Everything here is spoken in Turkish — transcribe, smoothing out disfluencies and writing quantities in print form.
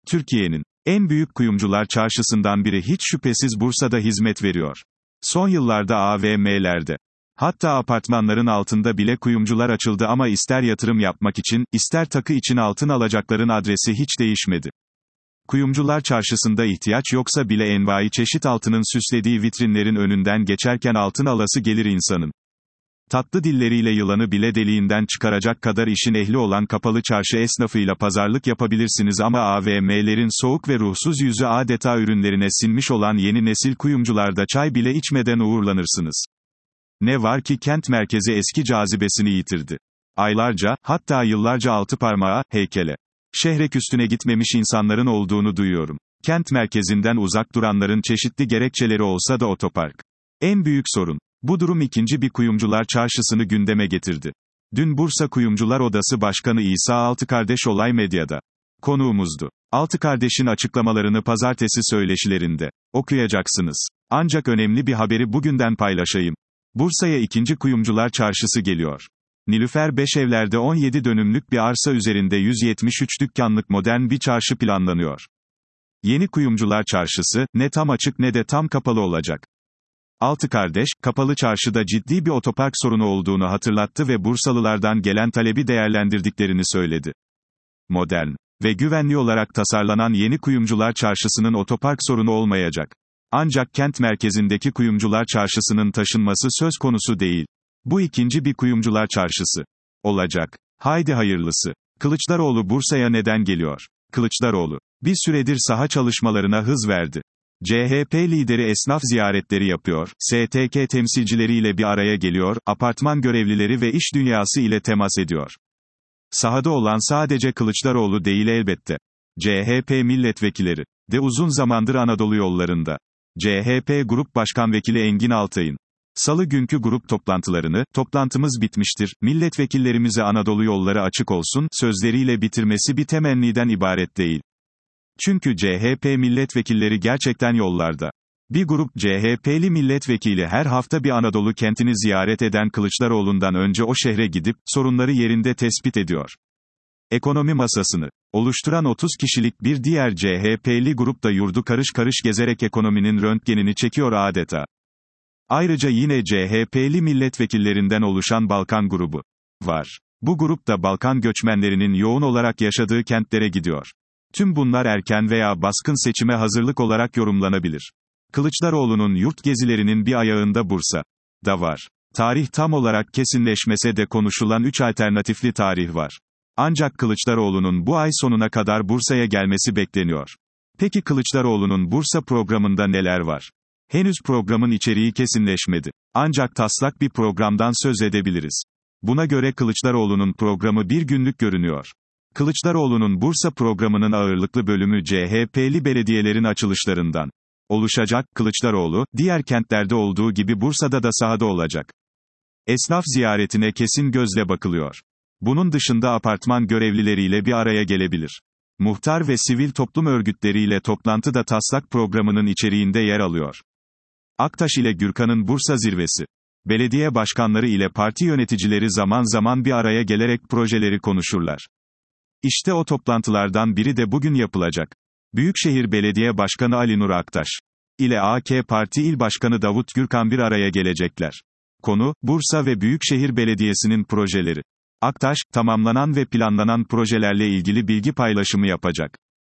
Türkiye'nin en büyük kuyumcular çarşısından biri hiç şüphesiz Bursa'da hizmet veriyor. Son yıllarda AVM'lerde, hatta apartmanların altında bile kuyumcular açıldı ama ister yatırım yapmak için, ister takı için altın alacakların adresi hiç değişmedi. Kuyumcular çarşısında ihtiyaç yoksa bile envai çeşit altının süslediği vitrinlerin önünden geçerken altın alası gelir insanın. Tatlı dilleriyle yılanı bile deliğinden çıkaracak kadar işin ehli olan kapalı çarşı esnafıyla pazarlık yapabilirsiniz ama AVM'lerin soğuk ve ruhsuz yüzü adeta ürünlerine sinmiş olan yeni nesil kuyumcularda çay bile içmeden uğurlanırsınız. Ne var ki kent merkezi eski cazibesini yitirdi. Aylarca, hatta yıllarca altı parmağa, heykele, şehrek üstüne gitmemiş insanların olduğunu duyuyorum. Kent merkezinden uzak duranların çeşitli gerekçeleri olsa da otopark. En büyük sorun. Bu durum ikinci bir kuyumcular çarşısını gündeme getirdi. Dün Bursa Kuyumcular Odası Başkanı İsa Altıkardeş Olay Medya'da konuğumuzdu. Altıkardeş'in açıklamalarını pazartesi söyleşilerinde okuyacaksınız. Ancak önemli bir haberi bugünden paylaşayım. Bursa'ya ikinci kuyumcular çarşısı geliyor. Nilüfer Beşevler'de 17 dönümlük bir arsa üzerinde 173 dükkanlık modern bir çarşı planlanıyor. Yeni kuyumcular çarşısı, ne tam açık ne de tam kapalı olacak. Altıkardeş, kapalı çarşıda ciddi bir otopark sorunu olduğunu hatırlattı ve Bursalılardan gelen talebi değerlendirdiklerini söyledi. Modern ve güvenli olarak tasarlanan yeni kuyumcular çarşısının otopark sorunu olmayacak. Ancak kent merkezindeki kuyumcular çarşısının taşınması söz konusu değil. Bu ikinci bir kuyumcular çarşısı olacak. Haydi hayırlısı. Kılıçdaroğlu Bursa'ya neden geliyor? Kılıçdaroğlu, bir süredir saha çalışmalarına hız verdi. CHP lideri esnaf ziyaretleri yapıyor, STK temsilcileriyle bir araya geliyor, apartman görevlileri ve iş dünyası ile temas ediyor. Sahada olan sadece Kılıçdaroğlu değil elbette. CHP milletvekilleri de uzun zamandır Anadolu yollarında. CHP Grup Başkan Vekili Engin Altay'ın Salı günkü grup toplantılarını, "Toplantımız bitmiştir, milletvekillerimize Anadolu yolları açık olsun" sözleriyle bitirmesi bir temenniden ibaret değil. Çünkü CHP milletvekilleri gerçekten yollarda. Bir grup CHP'li milletvekili her hafta bir Anadolu kentini ziyaret eden Kılıçdaroğlu'ndan önce o şehre gidip, sorunları yerinde tespit ediyor. Ekonomi masasını oluşturan 30 kişilik bir diğer CHP'li grup da yurdu karış karış gezerek ekonominin röntgenini çekiyor adeta. Ayrıca yine CHP'li milletvekillerinden oluşan Balkan grubu var. Bu grup da Balkan göçmenlerinin yoğun olarak yaşadığı kentlere gidiyor. Tüm bunlar erken veya baskın seçime hazırlık olarak yorumlanabilir. Kılıçdaroğlu'nun yurt gezilerinin bir ayağında Bursa da var. Tarih tam olarak kesinleşmese de konuşulan 3 alternatifli tarih var. Ancak Kılıçdaroğlu'nun bu ay sonuna kadar Bursa'ya gelmesi bekleniyor. Peki Kılıçdaroğlu'nun Bursa programında neler var? Henüz programın içeriği kesinleşmedi. Ancak taslak bir programdan söz edebiliriz. Buna göre Kılıçdaroğlu'nun programı bir günlük görünüyor. Kılıçdaroğlu'nun Bursa programının ağırlıklı bölümü CHP'li belediyelerin açılışlarından oluşacak. Kılıçdaroğlu, diğer kentlerde olduğu gibi Bursa'da da sahada olacak. Esnaf ziyaretine kesin gözle bakılıyor. Bunun dışında apartman görevlileriyle bir araya gelebilir. Muhtar ve sivil toplum örgütleriyle toplantı da taslak programının içeriğinde yer alıyor. Aktaş ile Gürkan'ın Bursa zirvesi. Belediye başkanları ile parti yöneticileri zaman zaman bir araya gelerek projeleri konuşurlar. İşte o toplantılardan biri de bugün yapılacak. Büyükşehir Belediye Başkanı Ali Nur Aktaş ile AK Parti İl Başkanı Davut Gürkan bir araya gelecekler. Konu, Bursa ve Büyükşehir Belediyesi'nin projeleri. Aktaş, tamamlanan ve planlanan projelerle ilgili bilgi paylaşımı yapacak.